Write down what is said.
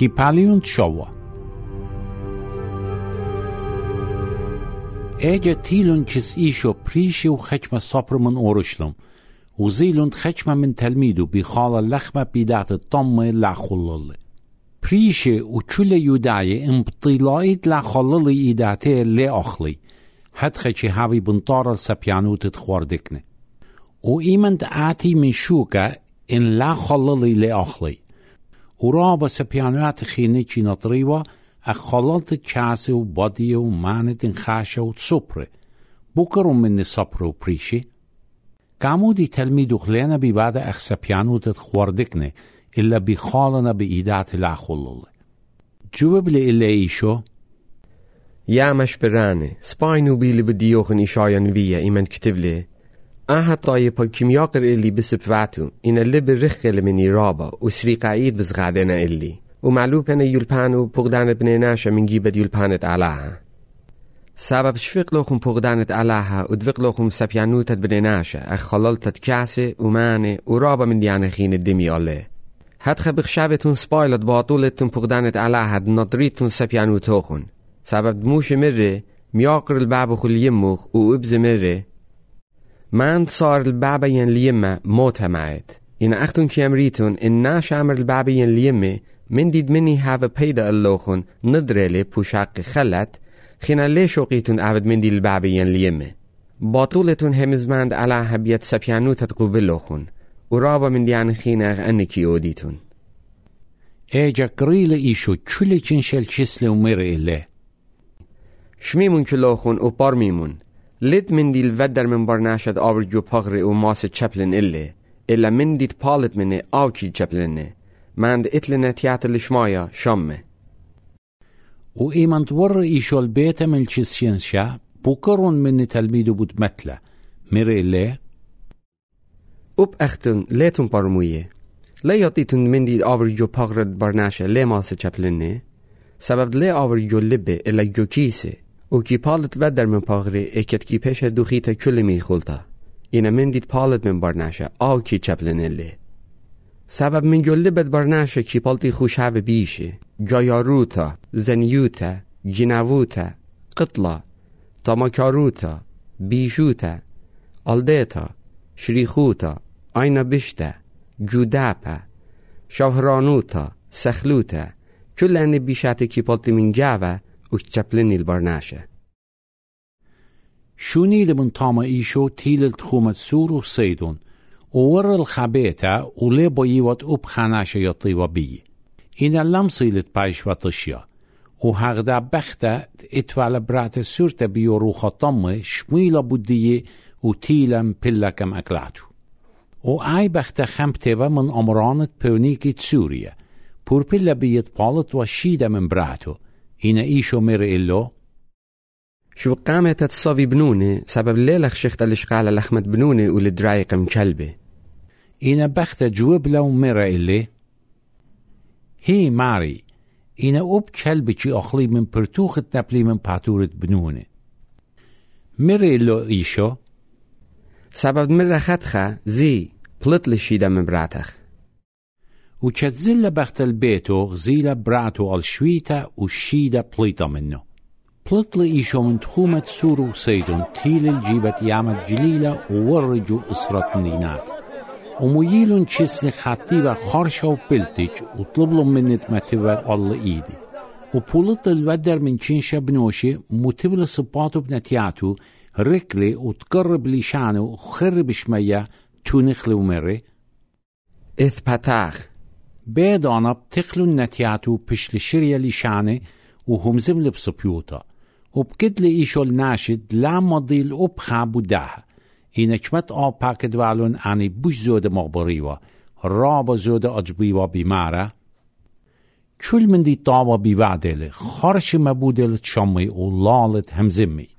كيباليون تشوا اجا تيلون جس ايشو بريشي وخشمة صبر من اورشلم وزيلون خشمة من تلميذه بخال اللخمة بيدات الطمة لخلل بريشي وچول يوداي انبطيلايد لخلل ايداته لأخلي حد خشي هاوي بنطار السبيانوت تخوردكنه وإيمند آتي من شوكا إن لخلل لأخلي ورابا سبيانوات خينيشي نطريوة أخللت تشاسي وبادية ومانت انخاشة وتصبر بكرو من صبر وبريشي كامودي تلميذ خلينا ببعد أخسبيانو تتخوردكنه إلا بخالنا بإيدات الأخلل جواب لي إلا إيشو يا مش براني سباينو بيلي بديوخن إشايان بيا إيمان كتب لي أها طايبا كم يقر إلي بسبفاتو إن اللي برخل من رابا وسريق عيد بزغادنا إلي ومعلوبنا يلبانو بغدانة بنيناشا من جيبت يلبانت علاها سبب شفق لوخم بغدانة علاها ودفق لوخم سبيانوتت بنيناشا أخللتت كاسي وماني ورابا من ديانة خين الدمي عليه هدخ بخشابتون سبايلت باطولتون بغدانة علاها دنطريتون سبيانوتوخن سبب دموش مرة مياقر الباب خل يموخ وابز مرة ما صار الباب ين ليمة موتها معت إن أختون كيامريتون إن ناش عمر الباب ين ليمة من ديد مني هاف بيدا اللوخن ندرلي بوشاق خلت خينا لي شوقيتون عبد من دي الباب ين ليمة باطولتون همزماند على هبيت سبيانوت تقوبل لوخن ورابا من ديان خينا أنكي أوديتون اجا قريل إيشو چولي چنشل چسل ومر إله شميمون كلوخن و بارميمون لد من دي الودر من برناشد آورجو پاغري و ماس چپلن إلا من دي تپالت مني آوكي چپلنه ماند إتلنا تيات الشمايا شامه و إيمان تور إيشو البيت من الچسينشا بوكرون من تلميذ بود متلا مر إله أب أختن ليتون بارمويه لا يعطيتون من دي آورجو پاغرد برناشا لي ماس چپلنه سبب لي آورجو لبه إلا جو كيسه و کی پالت ودر من پاغری اکت کی پیش دوخیت کل می خولتا اینا من دید پالت من برناشه آو کی چپلنلی سبب من جلی بد برناشه کی پالتی خوشحو بیشه جایاروتا زنیوتا جنووتا قطلا تماکاروتا بیشوتا الدیتا شریخوتا اینا بشتا جوداپا شهرانوتا سخلوتا کل انی بیشت کی پالتی من جاوه وچپلني البرناشة شوني لمن طاما إيشو تيل التخومة سور وصيدون وور الخبيتا ولي بيوات أبخاناشة يطيوة بي إن اللمصيلت بايش وطشيا وهغدا بختا اتوال برات سورتا بيوروخا طمي شميلا بودية وتيلا بلكم أكلاتو وآي بختا خمبتوا من أمرانت بونيكي سوريا بور بلا بيت بالت وشيدا من براتو إنا إيشو مر إلو شو قامت تصابي بنوني سبب ليلخ شخت الاشغال لخمت بنوني ولدرايق مكلبي إنا بخت جواب لو مر إلي هي ماري إنا أب كلبي چي أخلي من برتوخ نبلي من باتورة بنوني مر إلو إيشو سبب مر خدخة زي بلطل شيدا من براتخ وچتزل بخت البيتو غزيلة براتو الشويتا والشيدة بليطة منه بلطل إيشو من تخومة سورو سيدون تيل الجيبة يامد جليلة وورجو إسرة نينات ومييلون چسل خطيبة خارشة وبلتج وطلبلهم منت متبر الله إيدي وبولط الودر من چنشة بنوشي متبل صباتو بنتياتو ركلي وتقرب لشانو وخرب شمية تونخلو مري إث باتاخ بعد آنها بتخلو النتياتو بشل شرية لشانه وهمزم لبسبيوتا وبكدل إيشو الناشد لما ضيل أبخابو داها إنكمت باكد والون عني بوش زود مغبريوة رابا زود أجبيوة بمارا كل من دي طاوة بيوادل خارش مبودل تشمي ولالت همزمي